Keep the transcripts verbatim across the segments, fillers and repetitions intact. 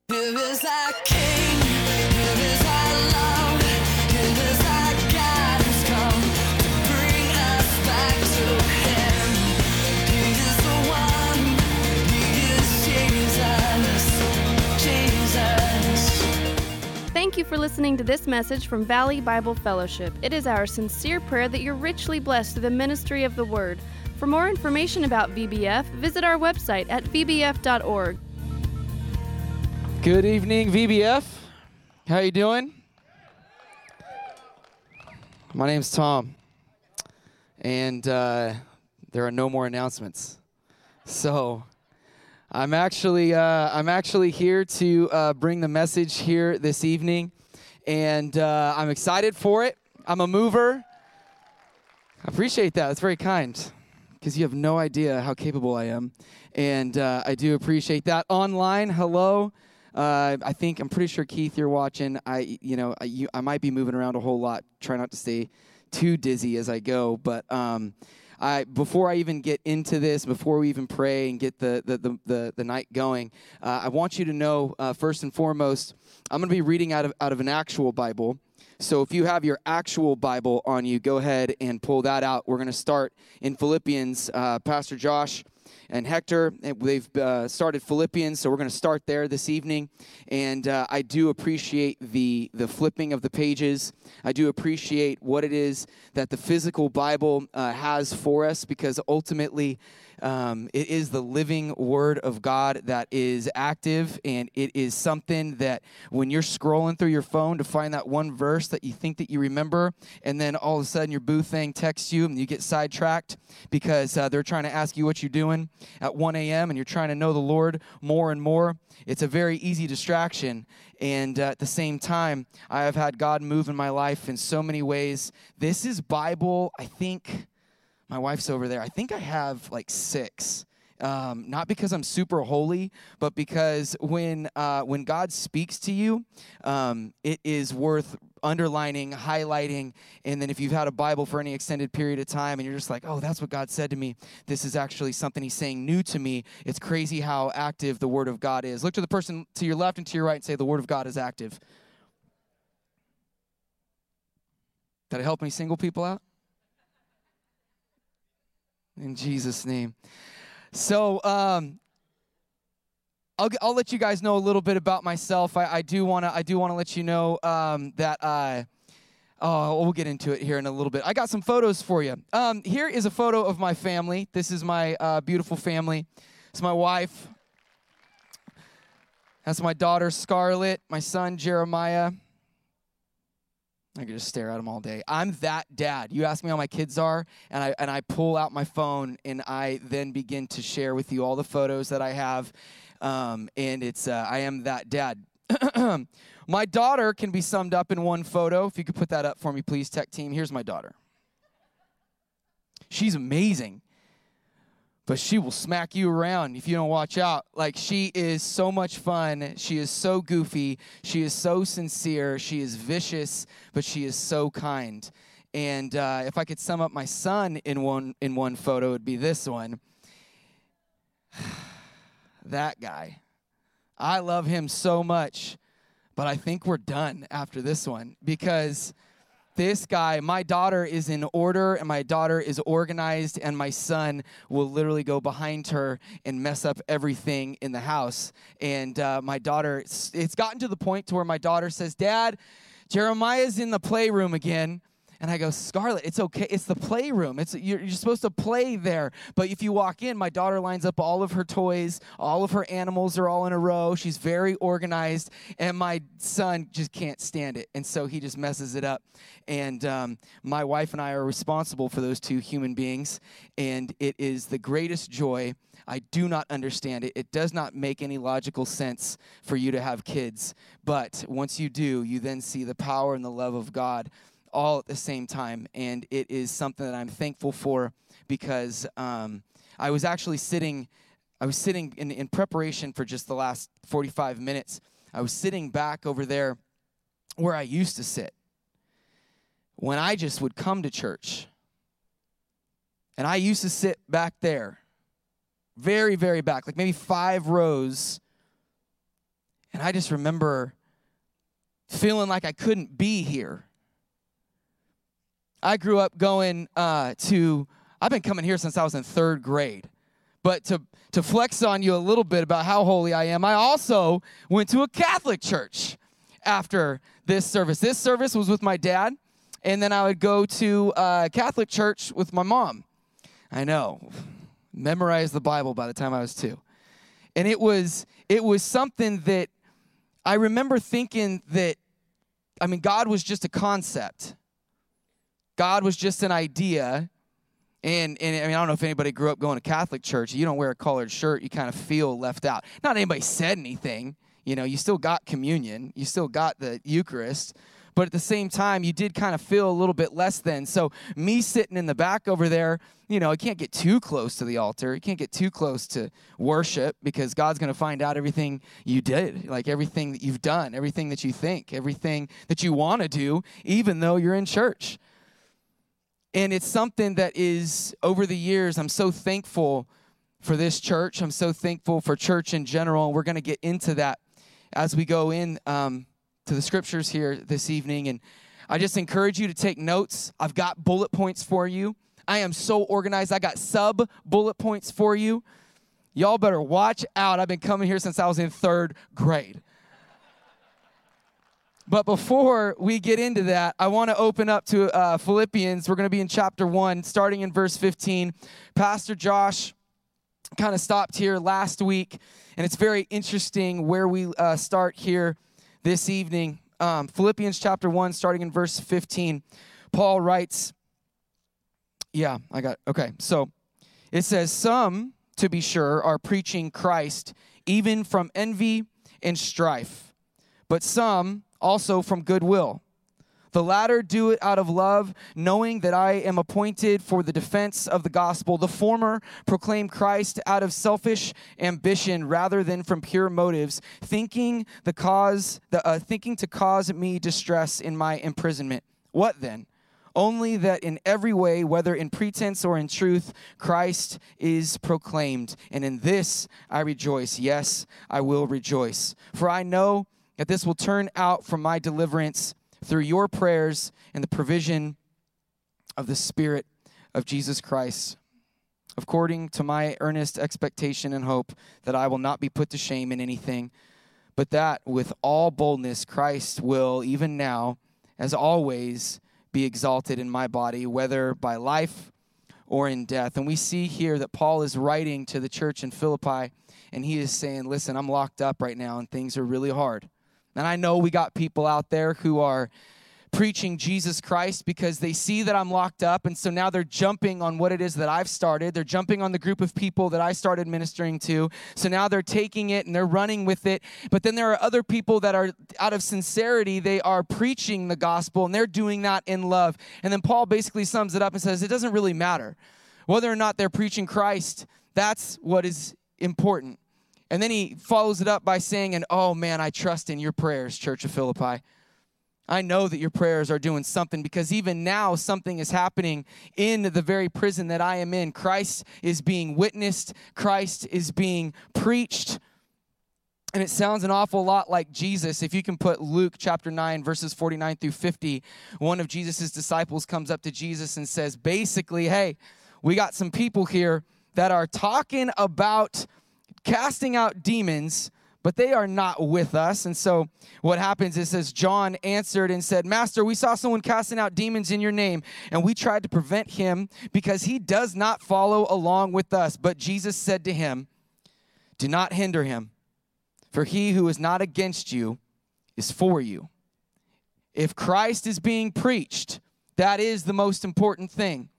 Here is our King, here is our love, here is our guidance come to bring us back to Him. He is the one, He is Jesus, Jesus. Thank you for listening to this message from Valley Bible Fellowship. It is our sincere prayer that you're richly blessed through the ministry of the Word. For more information about V B F, visit our website at v b f dot org. Good evening, V B F. How you doing? My name's Tom, and uh, there are no more announcements. So I'm actually uh, I'm actually here to uh, bring the message here this evening, and uh, I'm excited for it. I'm a mover. I appreciate that. It's very kind, because you have no idea how capable I am, and uh, I do appreciate that. Online, hello. Uh, I think, I'm pretty sure, Keith, you're watching. I, you know, I, you, I might be moving around a whole lot. Try not to stay too dizzy as I go. But um, I, before I even get into this, before we even pray and get the the the, the, the night going, uh, I want you to know, uh, first and foremost, I'm going to be reading out of out of an actual Bible. So if you have your actual Bible on you, go ahead and pull that out. We're going to start in Philippians. Uh, Pastor Josh and Hector, they've uh, started Philippians, so we're going to start there this evening. And uh, I do appreciate the the flipping of the pages. I do appreciate what it is that the physical Bible uh, has for us, because ultimately um, it is the living Word of God that is active, and it is something that when you're scrolling through your phone to find that one verse that you think that you remember, and then all of a sudden your boo thing texts you and you get sidetracked because uh, they're trying to ask you what you're doing at one a.m. and you're trying to know the Lord more and more. It's a very easy distraction, and uh, at the same time, I have had God move in my life in so many ways. This is Bible, I think, my wife's over there, I think I have like six. Um, not because I'm super holy, but because when uh, when God speaks to you, um, it is worth underlining, highlighting, and then if you've had a Bible for any extended period of time and you're just like, oh, that's what God said to me, this is actually something He's saying new to me. It's crazy how active the Word of God is. Look to the person to your left and to your right and say, the Word of God is active. Did I help any single people out? In Jesus' name. So, um, I'll I'll let you guys know a little bit about myself. I, I do wanna I do wanna let you know um, that I. Oh, we'll get into it here in a little bit. I got some photos for you. Um, here is a photo of my family. This is my uh, beautiful family. It's my wife. That's my daughter Scarlett. My son Jeremiah. I could just stare at them all day. I'm that dad. You ask me how my kids are, and I and I pull out my phone, and I then begin to share with you all the photos that I have, um, and it's uh, I am that dad. My daughter can be summed up in one photo. If you could put that up for me, please, tech team. Here's my daughter. She's amazing, but she will smack you around if you don't watch out. Like, she is so much fun. She is so goofy. She is so sincere. She is vicious, but she is so kind. And uh, if I could sum up my son in one in one photo, it would be this one. That guy. I love him so much, but I think we're done after this one, because this guy, my daughter is in order, and my daughter is organized, and my son will literally go behind her and mess up everything in the house. And uh, my daughter, it's, it's gotten to the point to where my daughter says, Dad, Jeremiah's in the playroom again. And I go, Scarlett, it's okay. It's the playroom. It's you're, you're supposed to play there. But if you walk in, my daughter lines up all of her toys. All of her animals are all in a row. She's very organized. And my son just can't stand it. And so he just messes it up. And um, my wife and I are responsible for those two human beings. And it is the greatest joy. I do not understand it. It does not make any logical sense for you to have kids. But once you do, you then see the power and the love of God all at the same time, and it is something that I'm thankful for, because um, I was actually sitting, I was sitting in, in preparation for just the last forty-five minutes. I was sitting back over there where I used to sit when I just would come to church, and I used to sit back there, very, very back, like maybe five rows And I just remember feeling like I couldn't be here. I grew up going uh, to, I've been coming here since I was in third grade. But to, to flex on you a little bit about how holy I am, I also went to a Catholic church after this service. This service was with my dad, and then I would go to a Catholic church with my mom. I know, memorized the Bible by the time I was two. And it was it was something that I remember thinking that, I mean, God was just a concept. God was just an idea. And, and I mean, I don't know if anybody grew up going to Catholic church. You don't wear a collared shirt, you kind of feel left out. Not anybody said anything. You know, you still got communion. You still got the Eucharist. But at the same time, you did kind of feel a little bit less than. So me sitting in the back over there, you know, I can't get too close to the altar. You can't get too close to worship because God's going to find out everything you did, like everything that you've done, everything that you think, everything that you want to do, even though you're in church. And it's something that is, over the years, I'm so thankful for this church. I'm so thankful for church in general. And we're going to get into that as we go in um, to the scriptures here this evening. And I just encourage you to take notes. I've got bullet points for you. I am so organized. I got sub bullet points for you. Y'all better watch out. I've been coming here since I was in third grade. But before we get into that, I want to open up to uh, Philippians. We're going to be in chapter one, starting in verse fifteen. Pastor Josh kind of stopped here last week, and it's very interesting where we uh, start here this evening. Um, Philippians chapter one, starting in verse fifteen. Paul writes, yeah, I got, okay. So it says, some, to be sure, are preaching Christ, even from envy and strife, but some also from goodwill. The latter do it out of love, knowing that I am appointed for the defense of the gospel. The former proclaim Christ out of selfish ambition rather than from pure motives, thinking the cause, the, uh, thinking to cause me distress in my imprisonment. What then? Only that in every way, whether in pretense or in truth, Christ is proclaimed. And in this I rejoice. Yes, I will rejoice. For I know that this will turn out from my deliverance through your prayers and the provision of the Spirit of Jesus Christ, according to my earnest expectation and hope that I will not be put to shame in anything, but that with all boldness Christ will, even now, as always, be exalted in my body, whether by life or in death. And we see here that Paul is writing to the church in Philippi, and he is saying, listen, I'm locked up right now, and things are really hard. And I know we got people out there who are preaching Jesus Christ because they see that I'm locked up, and so now they're jumping on what it is that I've started. They're jumping on the group of people that I started ministering to. So now they're taking it and they're running with it. But then there are other people that are, out of sincerity, they are preaching the gospel, and they're doing that in love. And then Paul basically sums it up and says, it doesn't really matter whether or not they're preaching Christ. That's what is important. And then he follows it up by saying, and oh man, I trust in your prayers, Church of Philippi. I know that your prayers are doing something, because even now something is happening in the very prison that I am in. Christ is being witnessed. Christ is being preached. And it sounds an awful lot like Jesus. If you can put Luke chapter nine, verses forty-nine through fifty, one of Jesus' disciples comes up to Jesus and says, basically, hey, we got some people here that are talking about casting out demons, but they are not with us. And so what happens is, says, John answered and said, Master, we saw someone casting out demons in your name, and we tried to prevent him because he does not follow along with us. But Jesus said to him, do not hinder him, for he who is not against you is for you. If Christ is being preached, that is the most important thing.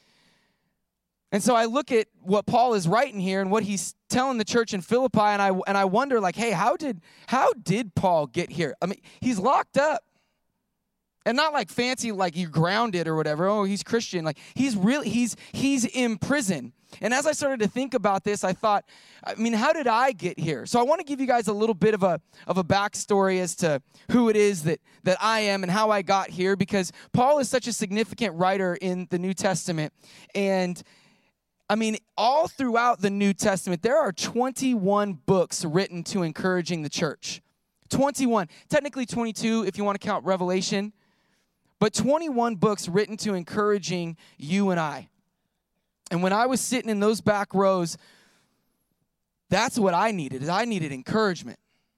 And so I look at what Paul is writing here and what he's telling the church in Philippi, and I and I wonder, like, hey, how did how did Paul get here? I mean, he's locked up. And not like fancy, like you're grounded or whatever. Oh, he's Christian. Like he's really he's he's in prison. And as I started to think about this, I thought, I mean, how did I get here? So I want to give you guys a little bit of a of a backstory as to who it is that that I am and how I got here, because Paul is such a significant writer in the New Testament. And I mean, all throughout the New Testament, there are twenty-one books written to encouraging the church. twenty-one, technically twenty-two if you want to count Revelation, but twenty-one books written to encouraging you and I. And when I was sitting in those back rows, that's what I needed, is I needed encouragement.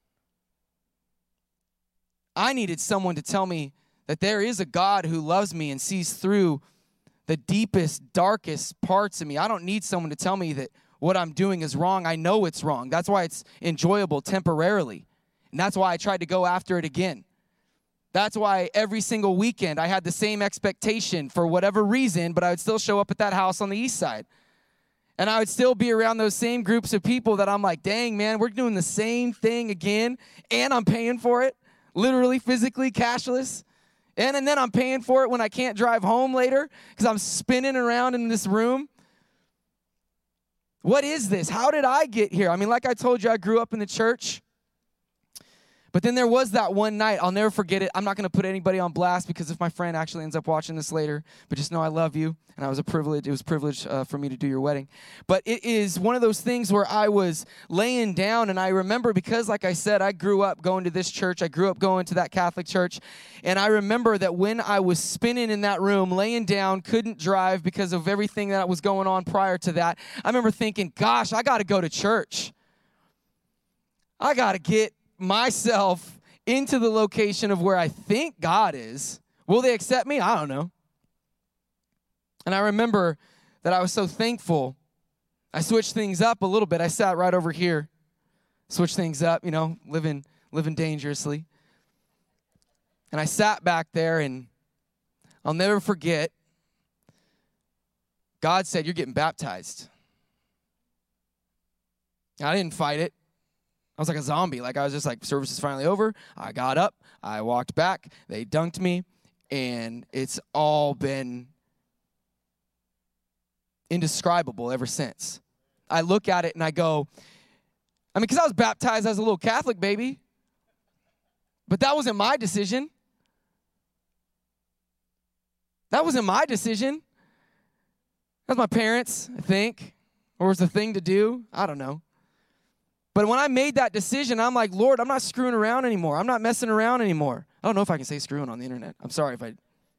I needed someone to tell me that there is a God who loves me and sees through the deepest, darkest parts of me. I don't need someone to tell me that what I'm doing is wrong. I know it's wrong. That's why it's enjoyable temporarily. And that's why I tried to go after it again. That's why every single weekend I had the same expectation for whatever reason, but I would still show up at that house on the east side. And I would still be around those same groups of people that I'm like, dang, man, we're doing the same thing again, and I'm paying for it, literally, physically, cashless. And, and then I'm paying for it when I can't drive home later because I'm spinning around in this room. What is this? How did I get here? I mean, like I told you, I grew up in the church. But then there was that one night, I'll never forget it. I'm not going to put anybody on blast because if my friend actually ends up watching this later, but just know I love you, and I was a privilege. It was a privilege uh, for me to do your wedding. But it is one of those things where I was laying down, and I remember because, like I said, I grew up going to this church. I grew up going to that Catholic church, and I remember that when I was spinning in that room, laying down, couldn't drive because of everything that was going on prior to that, I remember thinking, gosh, I got to go to church. I got to get myself into the location of where I think God is. Will they accept me? I don't know. And I remember that I was so thankful. I switched things up a little bit. I sat right over here, switched things up, you know, living living dangerously. And I sat back there, and I'll never forget, God said, you're getting baptized. I didn't fight it. I was like a zombie. Like I was just like, service is finally over. I got up. I walked back. They dunked me. And it's all been indescribable ever since. I look at it and I go, I mean, because I was baptized as a little Catholic baby. But that wasn't my decision. That wasn't my decision. That was my parents, I think. Or was the thing to do. I don't know. But when I made that decision, I'm like, Lord, I'm not screwing around anymore. I'm not messing around anymore. I don't know if I can say screwing on the internet. I'm sorry if I...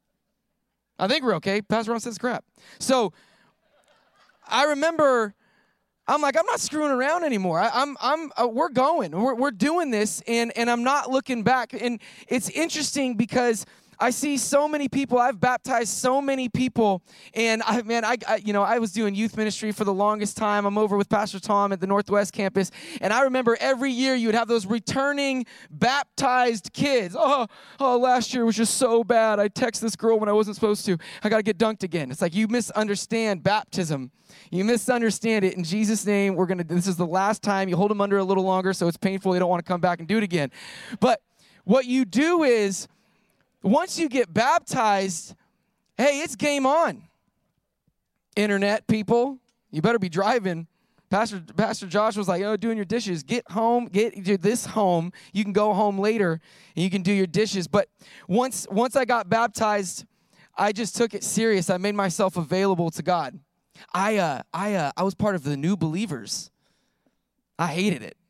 I think we're okay. Pastor Ron says crap. So I remember, I'm like, I'm not screwing around anymore. I, I'm, I'm, uh, we're going. We're, we're doing this, and, and I'm not looking back. And it's interesting because I see so many people. I've baptized so many people, and I, man, I, I, you know, I was doing youth ministry for the longest time. I'm over with Pastor Tom at the Northwest campus, and I remember every year you would have those returning baptized kids. Oh, oh, last year was just so bad. I texted this girl when I wasn't supposed to. I got to get dunked again. It's like you misunderstand baptism. You misunderstand it. In Jesus' name, we're gonna. This is the last time. You hold them under a little longer, so it's painful. You don't want to come back and do it again. But what you do is, once you get baptized, hey, it's game on. Internet people, you better be driving. Pastor Pastor Josh was like, oh, doing your dishes. Get home, get this home. You can go home later, and you can do your dishes. But once once I got baptized, I just took it serious. I made myself available to God. I uh, I uh, I was part of the new believers. I hated it.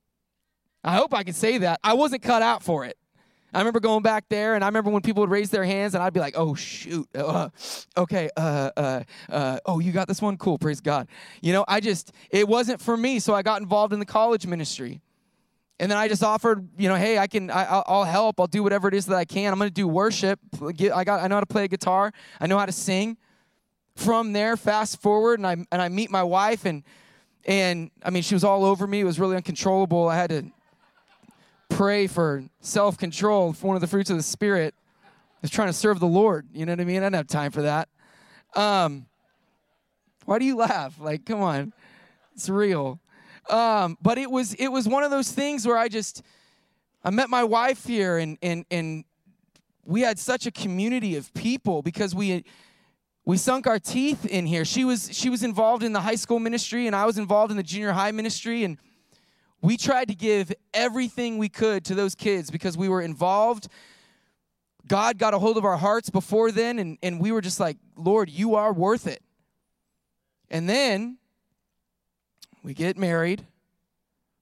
I hope I can say that. I wasn't cut out for it. I remember going back there, and I remember when people would raise their hands, and I'd be like, oh, shoot. Uh, okay. Uh, uh, uh, oh, you got this one? Cool. Praise God. You know, I just, it wasn't for me, so I got involved in the college ministry. And then I just offered, you know, hey, I can, I, I'll, I'll help. I'll do whatever it is that I can. I'm going to do worship. I got, I know how to play a guitar. I know how to sing. From there, fast forward, and I and I meet my wife, and and I mean, she was all over me. It was really uncontrollable. I had to pray for self-control, for one of the fruits of the Spirit. I was trying to serve the Lord. You know what I mean? I didn't have time for that. Um, why do you laugh? Like, come on. It's real. Um, but it was it was one of those things where I just, I met my wife here, and and and we had such a community of people because we we sunk our teeth in here. She was she was involved in the high school ministry, and I was involved in the junior high ministry, and we tried to give everything we could to those kids because we were involved. God got a hold of our hearts before then, and, and we were just like, Lord, you are worth it. And then we get married.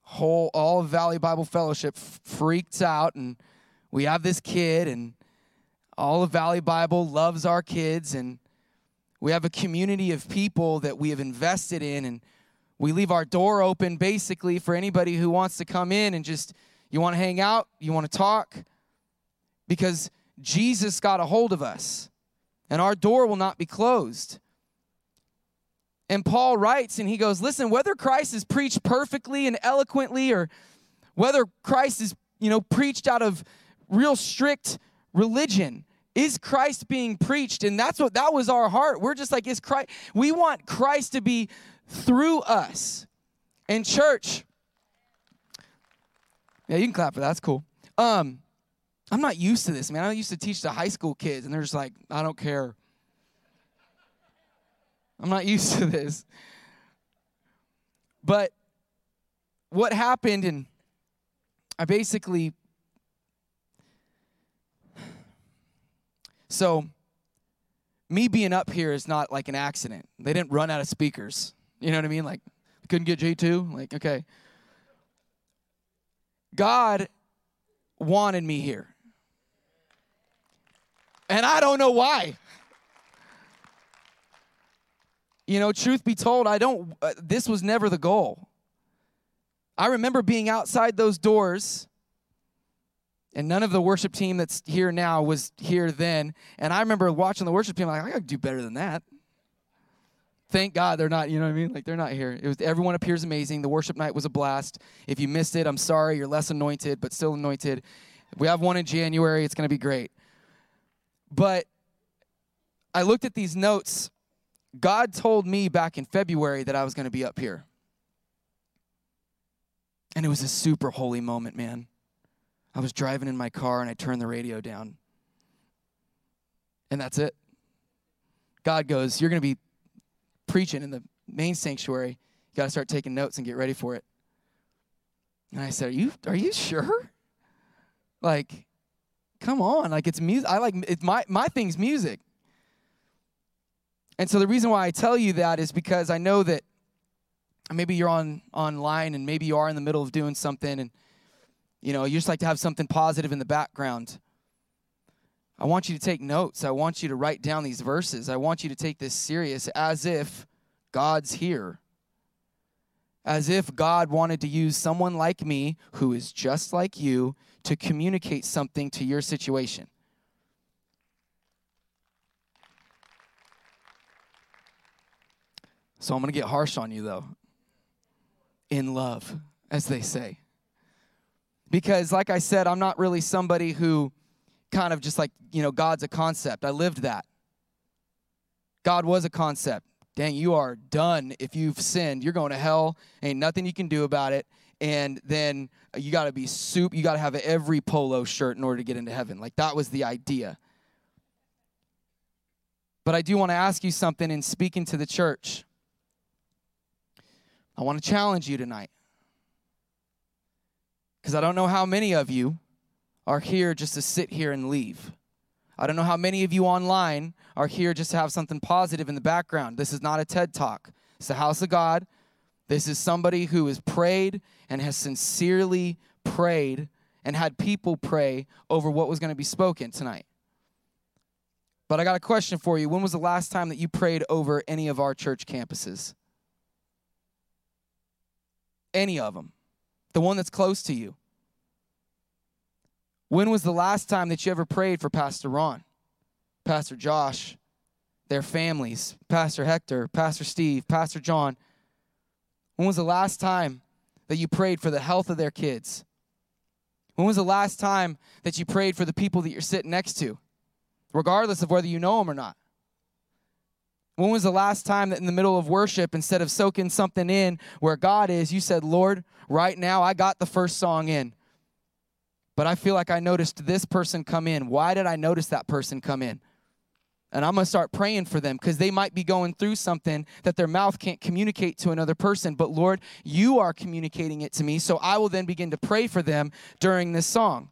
whole all of Valley Bible Fellowship f- freaked out, and we have this kid, and all of Valley Bible loves our kids, and we have a community of people that we have invested in, and we leave our door open basically for anybody who wants to come in and just, you want to hang out, you want to talk, because Jesus got a hold of us, and our door will not be closed. And Paul writes, and he goes, listen, whether Christ is preached perfectly and eloquently, or whether Christ is, you know, preached out of real strict religion, is Christ being preached? And that's what, that was our heart. We're just like, is Christ, we want Christ to be through us. And church, yeah, you can clap for that, that's cool. Um, I'm not used to this, man. I used to teach the high school kids, and they're just like, I don't care. I'm not used to this. But what happened, and I basically, so me being up here is not like an accident. They didn't run out of speakers. You know what I mean? Like, couldn't get J two? Like, okay. God wanted me here. And I don't know why. You know, truth be told, I don't, uh, this was never the goal. I remember being outside those doors, and none of the worship team that's here now was here then. And I remember watching the worship team, like, I got to do better than that. Thank God they're not, you know what I mean? Like, they're not here. It was, everyone appears amazing. The worship night was a blast. If you missed it, I'm sorry. You're less anointed, but still anointed. We have one in January. It's going to be great. But I looked at these notes. God told me back in February that I was going to be up here. And it was a super holy moment, man. I was driving in my car, and I turned the radio down. And that's it. God goes, you're going to be preaching in the main sanctuary. You got to start taking notes and get ready for it. And I said, are you are you sure? Like, come on. Like, it's music. I like, it's my, my thing's music. And so the reason why I tell you that is because I know that maybe you're on online, and maybe you are in the middle of doing something, and you know, you just like to have something positive in the background. I want you to take notes. I want you to write down these verses. I want you to take this serious, as if God's here. As if God wanted to use someone like me, who is just like you, to communicate something to your situation. So I'm going to get harsh on you, though. In love, as they say. Because, like I said, I'm not really somebody who kind of just like, you know, God's a concept. I lived that. God was a concept. Dang, you are done if you've sinned. You're going to hell. Ain't nothing you can do about it. And then you got to be soup. You got to have every polo shirt in order to get into heaven. Like, that was the idea. But I do want to ask you something in speaking to the church. I want to challenge you tonight. Because I don't know how many of you are here just to sit here and leave. I don't know how many of you online are here just to have something positive in the background. This is not a TED Talk. It's the house of God. This is somebody who has prayed and has sincerely prayed and had people pray over what was going to be spoken tonight. But I got a question for you. When was the last time that you prayed over any of our church campuses? Any of them. The one that's close to you. When was the last time that you ever prayed for Pastor Ron, Pastor Josh, their families, Pastor Hector, Pastor Steve, Pastor John? When was the last time that you prayed for the health of their kids? When was the last time that you prayed for the people that you're sitting next to, regardless of whether you know them or not? When was the last time that in the middle of worship, instead of soaking something in where God is, you said, Lord, right now I got the first song in, but I feel like I noticed this person come in. Why did I notice that person come in? And I'm going to start praying for them, because they might be going through something that their mouth can't communicate to another person. But Lord, you are communicating it to me, so I will then begin to pray for them during this song.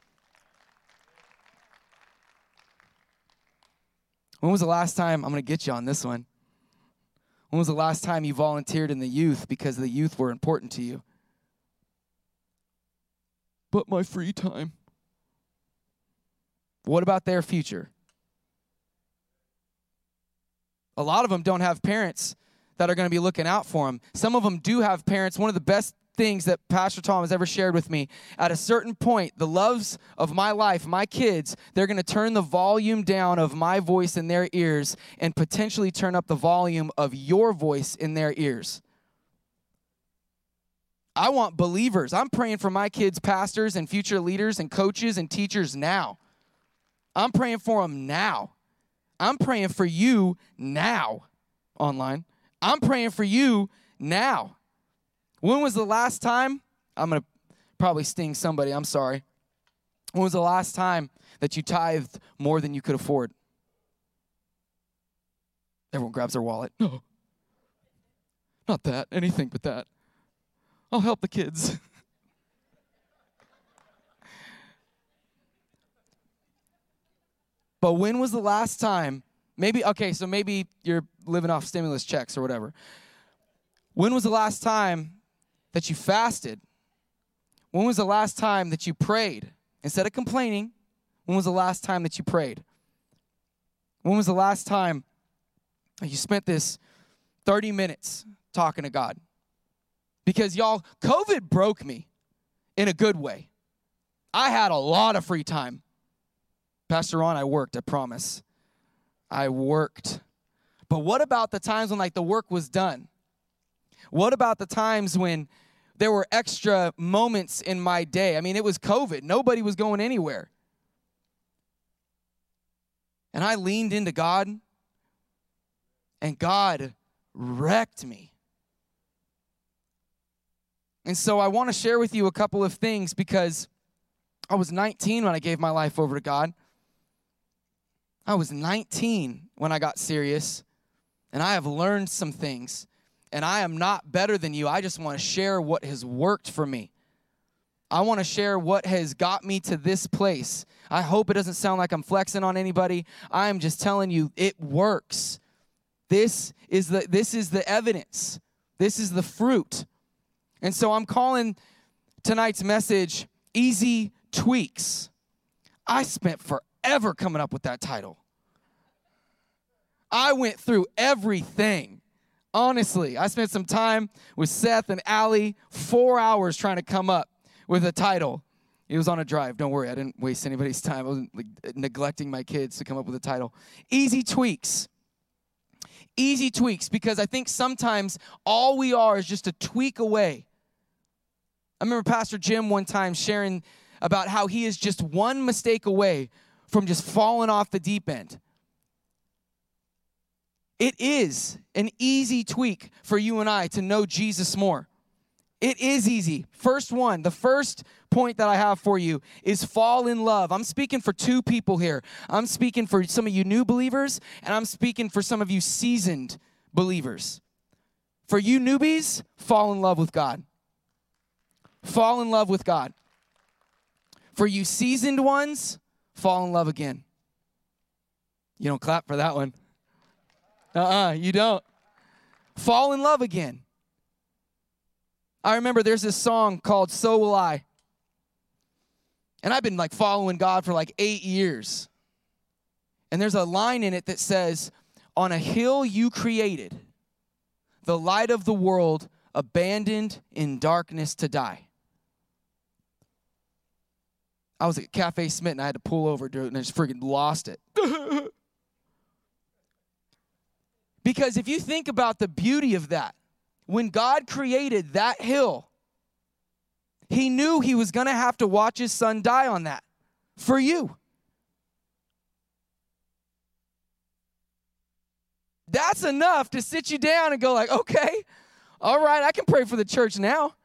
When was the last time, I'm going to get you on this one. When was the last time you volunteered in the youth because the youth were important to you? but my free time. What about their future? A lot of them don't have parents that are going to be looking out for them. Some of them do have parents. One of the best things that Pastor Tom has ever shared with me, at a certain point, the loves of my life, my kids, they're going to turn the volume down of my voice in their ears and potentially turn up the volume of your voice in their ears. I want believers. I'm praying for my kids, pastors and future leaders and coaches and teachers now. I'm praying for them now. I'm praying for you now, online. I'm praying for you now. When was the last time? I'm going to probably sting somebody. I'm sorry. When was the last time that you tithed more than you could afford? Everyone grabs their wallet. No. Not that. Anything but that. I'll help the kids. But when was the last time, maybe, okay, so maybe you're living off stimulus checks or whatever. When was the last time that you fasted? When was the last time that you prayed? Instead of complaining, when was the last time that you prayed? When was the last time that you spent this thirty minutes talking to God? Because y'all, COVID broke me in a good way. I had a lot of free time. Pastor Ron, I worked, I promise. I worked. But what about the times when, like, the work was done? What about the times when there were extra moments in my day? I mean, it was COVID. Nobody was going anywhere. And I leaned into God, and God wrecked me. And so I want to share with you a couple of things, because I was nineteen when I gave my life over to God. I was nineteen when I got serious, and I have learned some things, and I am not better than you. I just want to share what has worked for me. I want to share what has got me to this place. I hope it doesn't sound like I'm flexing on anybody. I am just telling you it works. This is the this is the evidence. This is the fruit. And so I'm calling tonight's message Easy Tweaks. I spent forever coming up with that title. I went through everything. Honestly, I spent some time with Seth and Allie, four hours trying to come up with a title. It was on a drive. Don't worry, I didn't waste anybody's time. I wasn't like, neglecting my kids to come up with a title. Easy Tweaks. Easy tweaks, because I think sometimes all we are is just a tweak away. I remember Pastor Jim one time sharing about how he is just one mistake away from just falling off the deep end. It is an easy tweak for you and I to know Jesus more. It is easy. First one, the first point that I have for you is fall in love. I'm speaking for two people here. I'm speaking for some of you new believers, and I'm speaking for some of you seasoned believers. For you newbies, fall in love with God. Fall in love with God. For you seasoned ones, fall in love again. You don't clap for that one. Uh-uh, you don't. Fall in love again. I remember there's this song called So Will I. And I've been like following God for like eight years. And there's a line in it that says, on a hill you created, the light of the world abandoned in darkness to die. I was at Cafe Smith and I had to pull over to it and I just freaking lost it. Because if you think about the beauty of that, when God created that hill, he knew he was going to have to watch his son die on that for you. That's enough to sit you down and go like, okay, all right, I can pray for the church now.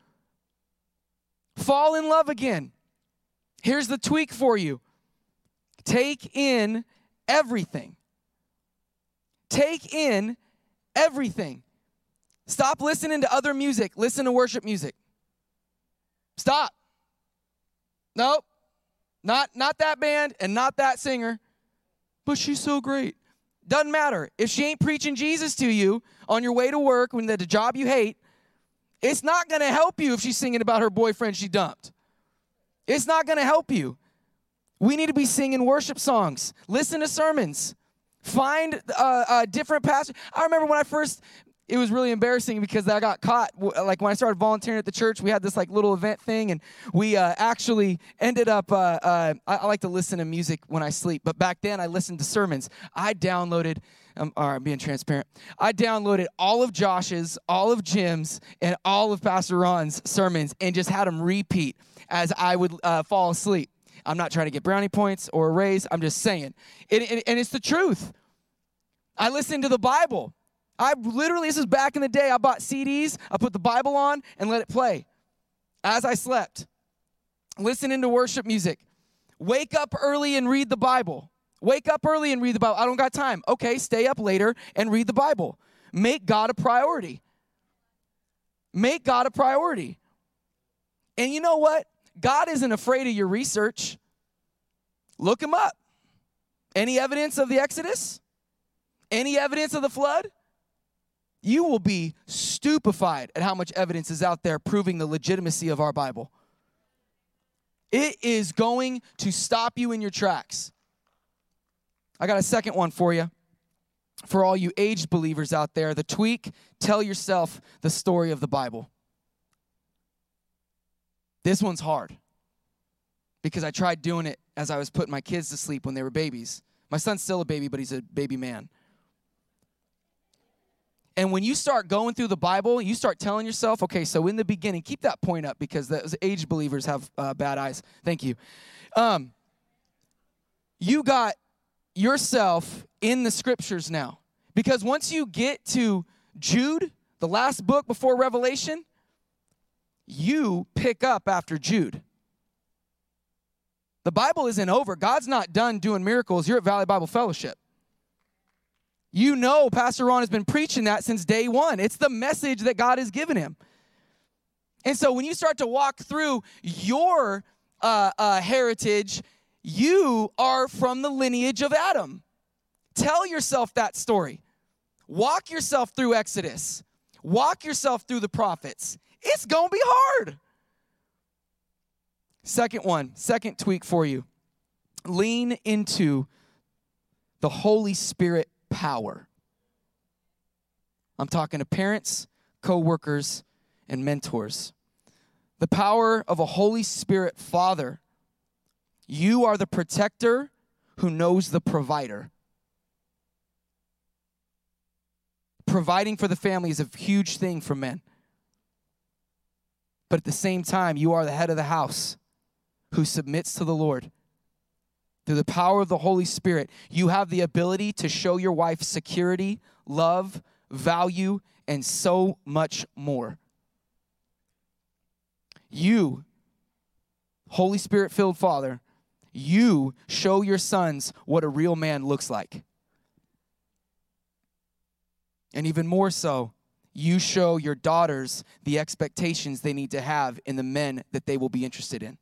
Fall in love again. Here's the tweak for you. Take in everything. Take in everything. Stop listening to other music. Listen to worship music. Stop. Nope. Not, not that band and not that singer. But she's so great. Doesn't matter. If she ain't preaching Jesus to you on your way to work when at a job you hate, it's not going to help you if she's singing about her boyfriend she dumped. It's not going to help you. We need to be singing worship songs. Listen to sermons. Find uh, uh, different pastors. I remember when I first, it was really embarrassing because I got caught. Like when I started volunteering at the church, we had this like little event thing, and we uh, actually ended up, uh, uh, I, I like to listen to music when I sleep, but back then I listened to sermons. I downloaded, um, all right, I'm being transparent. I downloaded all of Josh's, all of Jim's, and all of Pastor Ron's sermons and just had them repeat as I would uh, fall asleep. I'm not trying to get brownie points or a raise. I'm just saying. It, it, and it's the truth. I listened to the Bible. I literally, this is back in the day, I bought C Ds, I put the Bible on and let it play as I slept. Listening to worship music. Wake up early and read the Bible. Wake up early and read the Bible. I don't got time. Okay, stay up later and read the Bible. Make God a priority. Make God a priority. And you know what? God isn't afraid of your research. Look him up. Any evidence of the Exodus? Any evidence of the flood? You will be stupefied at how much evidence is out there proving the legitimacy of our Bible. It is going to stop you in your tracks. I got a second one for you. For all you aged believers out there, the tweak, tell yourself the story of the Bible. This one's hard because I tried doing it as I was putting my kids to sleep when they were babies. My son's still a baby, but he's a baby man. And when you start going through the Bible, you start telling yourself, okay, so in the beginning, keep that point up because those aged believers have uh, bad eyes. Thank you. Um, you got yourself in the scriptures now. Because once you get to Jude, the last book before Revelation, you pick up after Jude. The Bible isn't over. God's not done doing miracles. You're at Valley Bible Fellowship. You know Pastor Ron has been preaching that since day one. It's the message that God has given him. And so when you start to walk through your uh, uh, heritage, you are from the lineage of Adam. Tell yourself that story. Walk yourself through Exodus. Walk yourself through the prophets. It's going to be hard. Second one, second tweak for you. Lean into the Holy Spirit power. I'm talking to parents, co-workers, and mentors. The power of a Holy Spirit Father. You are the protector who knows the provider. Providing for the family is a huge thing for men. But at the same time, you are the head of the house who submits to the Lord. Through the power of the Holy Spirit, you have the ability to show your wife security, love, value, and so much more. You, Holy Spirit-filled Father, you show your sons what a real man looks like. And even more so, you show your daughters the expectations they need to have in the men that they will be interested in.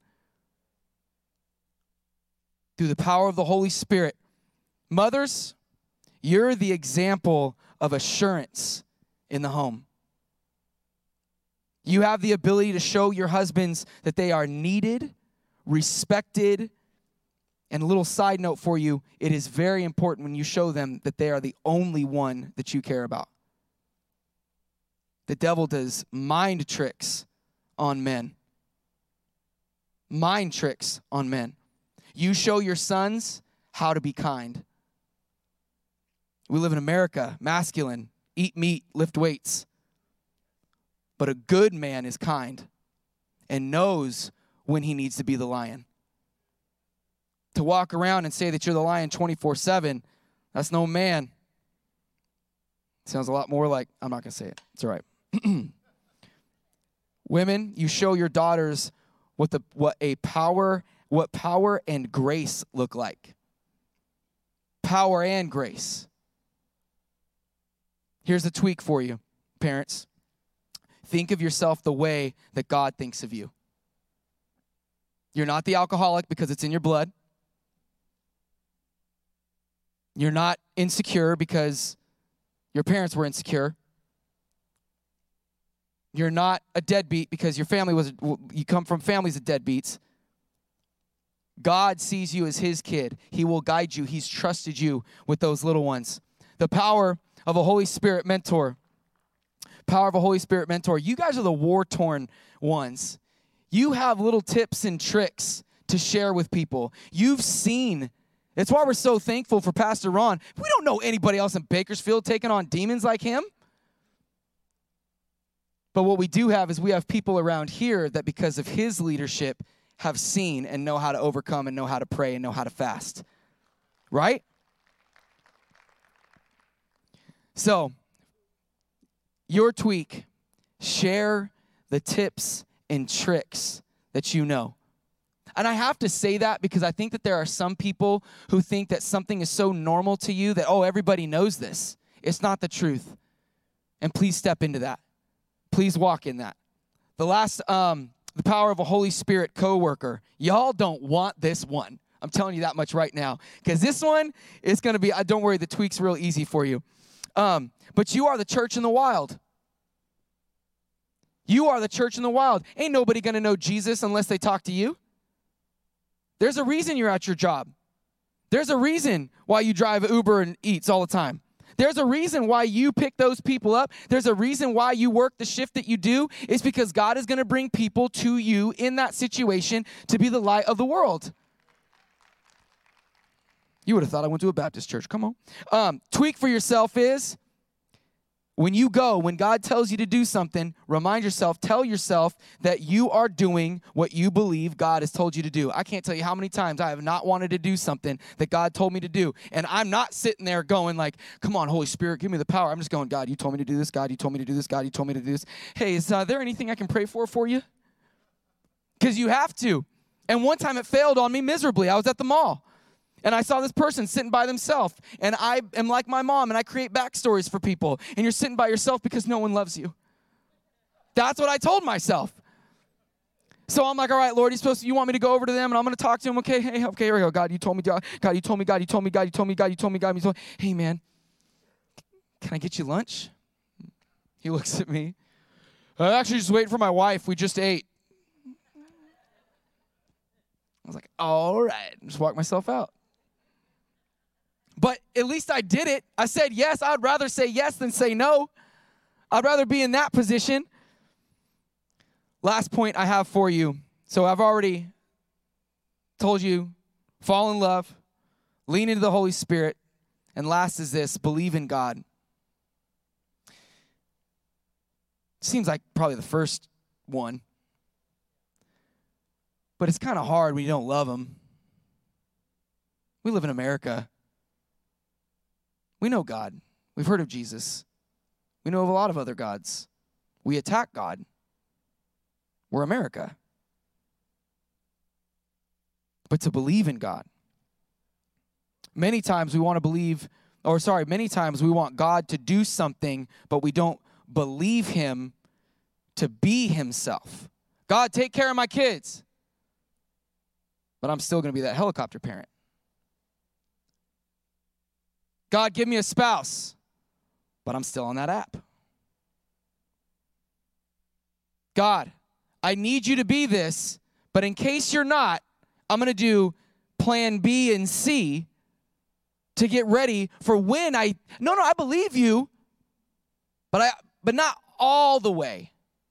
Through the power of the Holy Spirit, mothers, you're the example of assurance in the home. You have the ability to show your husbands that they are needed, respected, and a little side note for you, it is very important when you show them that they are the only one that you care about. The devil does mind tricks on men. Mind tricks on men. You show your sons how to be kind. We live in America, masculine, eat meat, lift weights. But a good man is kind and knows when he needs to be the lion. To walk around and say that you're the lion twenty-four seven, that's no man. Sounds a lot more like, I'm not going to say it. It's all right. Women, you show your daughters what the what a power, what power and grace look like. Power and grace. Here's a tweak for you, parents. Think of yourself the way that God thinks of you. You're not the alcoholic because it's in your blood. You're not insecure because your parents were insecure. You're not a deadbeat because your family was, you come from families of deadbeats. God sees you as his kid. He will guide you. He's trusted you with those little ones. The power of a Holy Spirit mentor. Power of a Holy Spirit mentor. You guys are the war-torn ones. You have little tips and tricks to share with people. You've seen. It's why we're so thankful for Pastor Ron. We don't know anybody else in Bakersfield taking on demons like him. But what we do have is we have people around here that because of his leadership have seen and know how to overcome and know how to pray and know how to fast. Right? So, your tweak, share the tips and tricks that you know. And I have to say that because I think that there are some people who think that something is so normal to you that, oh, everybody knows this. It's not the truth. And please step into that. Please walk in that. The last, um, the power of a Holy Spirit coworker. Y'all don't want this one. I'm telling you that much right now. Because this one is going to be, uh, don't worry, the tweak's real easy for you. Um, but you are the church in the wild. You are the church in the wild. Ain't nobody going to know Jesus unless they talk to you. There's a reason you're at your job. There's a reason why you drive Uber and Eats all the time. There's a reason why you pick those people up. There's a reason why you work the shift that you do. It's because God is going to bring people to you in that situation to be the light of the world. You would have thought I went to a Baptist church. Come on. Um, tweak for yourself is when you go, when God tells you to do something, remind yourself, tell yourself that you are doing what you believe God has told you to do. I can't tell you how many times I have not wanted to do something that God told me to do. And I'm not sitting there going like, come on, Holy Spirit, give me the power. I'm just going, God, you told me to do this. God, you told me to do this. God, you told me to do this. Hey, is uh, there anything I can pray for for you? Because you have to. And one time it failed on me miserably. I was at the mall. And I saw this person sitting by themselves. And I am like my mom, and I create backstories for people. And you're sitting by yourself because no one loves you. That's what I told myself. So I'm like, all right, Lord, you supposed to, you want me to go over to them, and I'm going to talk to them. Okay, hey, okay, here we go. God, you told me, God, God, you told me, God, you told me, God, you told me, God, you told me, God, you told me. Hey, man, can I get you lunch? He looks at me. I'm actually just waiting for my wife. We just ate. I was like, all right. Just walk myself out. But at least I did it. I said yes. I'd rather say yes than say no. I'd rather be in that position. Last point I have for you. So I've already told you, fall in love, lean into the Holy Spirit, and last is this, believe in God. Seems like probably the first one. But it's kind of hard when you don't love Him. We live in America. We know God. We've heard of Jesus. We know of a lot of other gods. We attack God. We're America. But to believe in God. Many times we want to believe, or sorry, many times we want God to do something, but we don't believe Him to be Himself. God, take care of my kids. But I'm still going to be that helicopter parent. God, give me a spouse, but I'm still on that app. God, I need you to be this, but in case you're not, I'm going to do plan B and C to get ready for when I, no, no, I believe you, but I, but not all the way.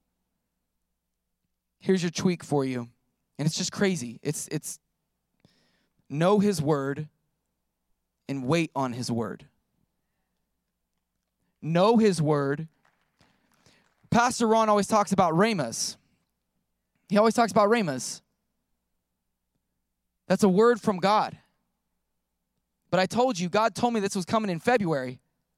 Here's your tweak for you, and it's just crazy. It's, it's know His word and wait on His word. Know His word. Pastor Ron always talks about rhemas. He always talks about rhemas. That's a word from God. But I told you, God told me this was coming in February.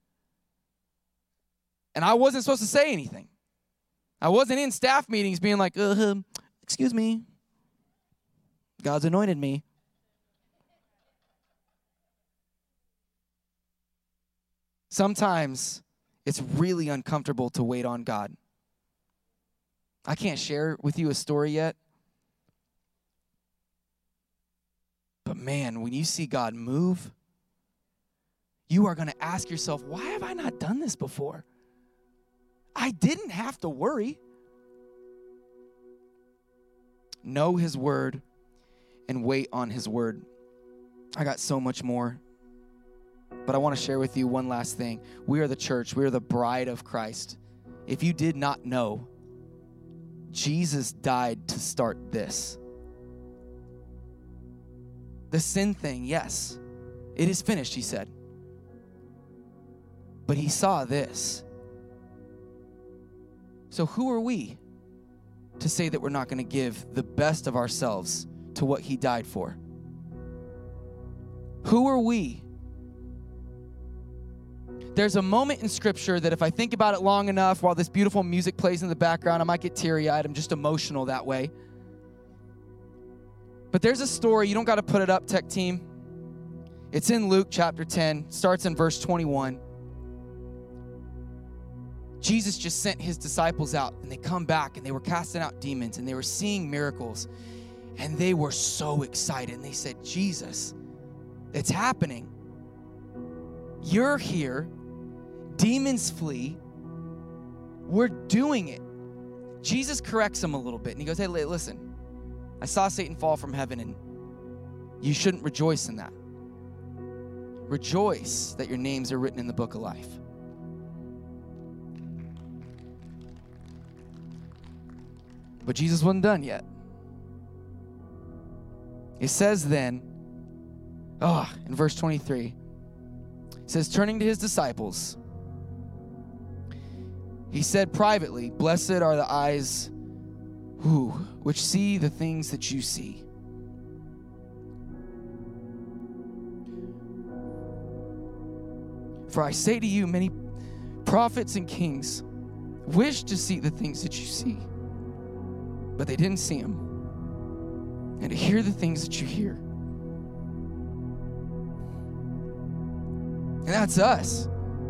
And I wasn't supposed to say anything. I wasn't in staff meetings being like, uh, excuse me. God's anointed me. Sometimes it's really uncomfortable to wait on God. I can't share with you a story yet. But man, when you see God move, you are going to ask yourself, why have I not done this before? I didn't have to worry. Know His word and wait on his word. I got so much more, but I want to share with you one last thing. We are the church. We are the bride of Christ. If you did not know, Jesus died to start this. The sin thing, yes, it is finished, he said. But he saw this. So who are we to say that we're not going to give the best of ourselves to what he died for? Who are we? There's a moment in Scripture that if I think about it long enough while this beautiful music plays in the background, I might get teary-eyed. I'm just emotional that way. But there's a story. You don't got to put it up, tech team. It's in Luke chapter ten. Starts in verse twenty-one. Jesus just sent his disciples out, and they come back, and they were casting out demons, and they were seeing miracles. And they were so excited. And they said, Jesus, it's happening. You're here. Demons flee. We're doing it. Jesus corrects them a little bit, and he goes, hey, listen, I saw Satan fall from heaven, and you shouldn't rejoice in that. Rejoice that your names are written in the book of life. But Jesus wasn't done yet. It says then, oh, in verse twenty-three, it says, turning to his disciples, he said privately, blessed are the eyes who, which see the things that you see. For I say to you, many prophets and kings wish to see the things that you see, but they didn't see them. And to hear the things that you hear. And that's us.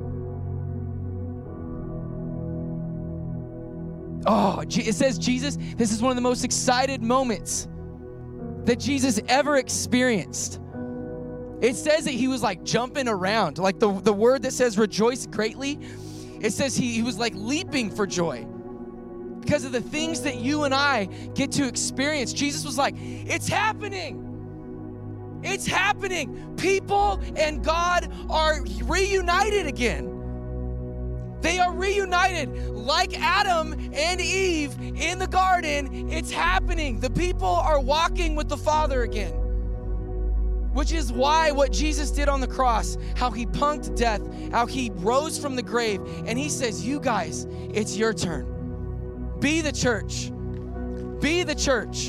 Oh, it says Jesus, this is one of the most excited moments that Jesus ever experienced. It says that he was like jumping around. Like the, the word that says rejoice greatly, it says he, he was like leaping for joy. Because of the things that you and I get to experience. Jesus was like, it's happening. It's happening. People and God are reunited again. They are reunited like Adam and Eve in the garden. It's happening. The people are walking with the Father again. Which is why what Jesus did on the cross, how he punked death, how he rose from the grave, and he says, you guys, it's your turn. Be the church. Be the church.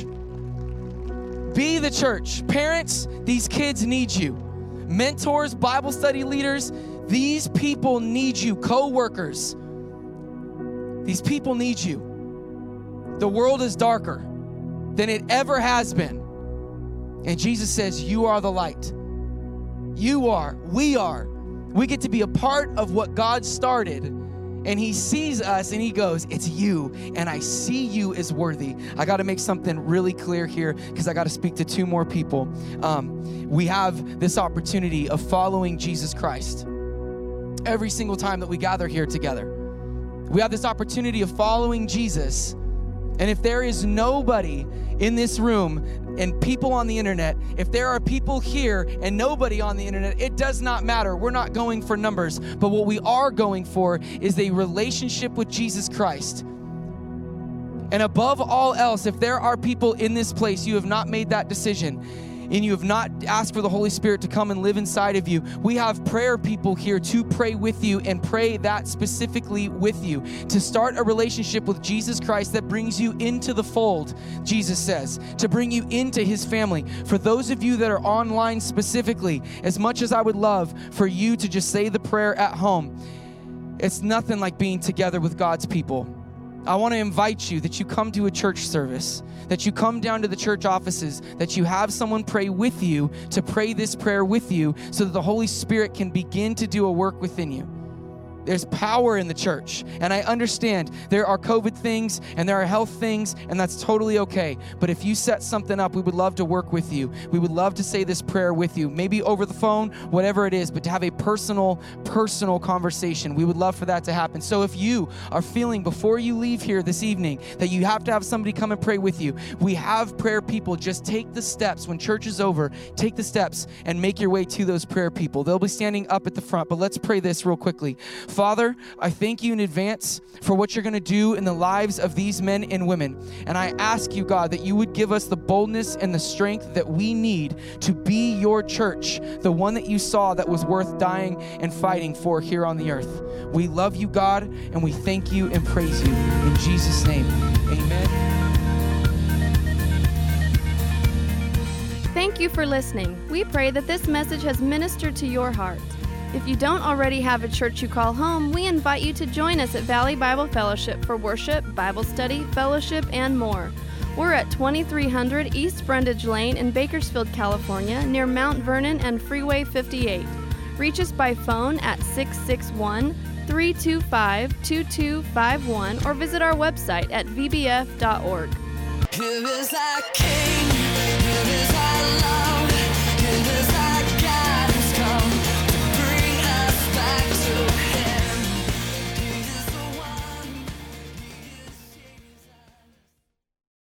Be the church. Parents, these kids need you. Mentors, Bible study leaders, these people need you. Co-workers, these people need you. The world is darker than it ever has been. And Jesus says, you are the light. You are. We are. We get to be a part of what God started. And he sees us and he goes, it's you, and I see you as worthy. I got to make something really clear here because I got to speak to two more people. Um, we have this opportunity of following Jesus Christ every single time that we gather here together. We have this opportunity of following Jesus. And if there is nobody in this room and people on the internet, if there are people here and nobody on the internet, it does not matter. We're not going for numbers. But what we are going for is a relationship with Jesus Christ. And above all else, if there are people in this place, you have not made that decision, and you have not asked for the Holy Spirit to come and live inside of you, we have prayer people here to pray with you and pray that specifically with you, to start a relationship with Jesus Christ that brings you into the fold, Jesus says, to bring you into his family. For those of you that are online specifically, as much as I would love for you to just say the prayer at home, it's nothing like being together with God's people. I want to invite you that you come to a church service, that you come down to the church offices, that you have someone pray with you to pray this prayer with you so that the Holy Spirit can begin to do a work within you. There's power in the church. And I understand there are COVID things and there are health things, and that's totally okay. But if you set something up, we would love to work with you. We would love to say this prayer with you, maybe over the phone, whatever it is, but to have a personal, personal conversation. We would love for that to happen. So if you are feeling before you leave here this evening that you have to have somebody come and pray with you, we have prayer people. Just take the steps. When church is over, take the steps and make your way to those prayer people. They'll be standing up at the front, but let's pray this real quickly. Father, I thank you in advance for what you're going to do in the lives of these men and women. And I ask you, God, that you would give us the boldness and the strength that we need to be your church, the one that you saw that was worth dying and fighting for here on the earth. We love you, God, and we thank you and praise you. In Jesus' name, amen. Thank you for listening. We pray that this message has ministered to your heart. If you don't already have a church you call home, we invite you to join us at Valley Bible Fellowship for worship, Bible study, fellowship, and more. We're at twenty-three hundred East Brundage Lane in Bakersfield, California, near Mount Vernon and Freeway fifty-eight. Reach us by phone at six six one, three two five, two two five one or visit our website at v b f dot org. Here is our King, here is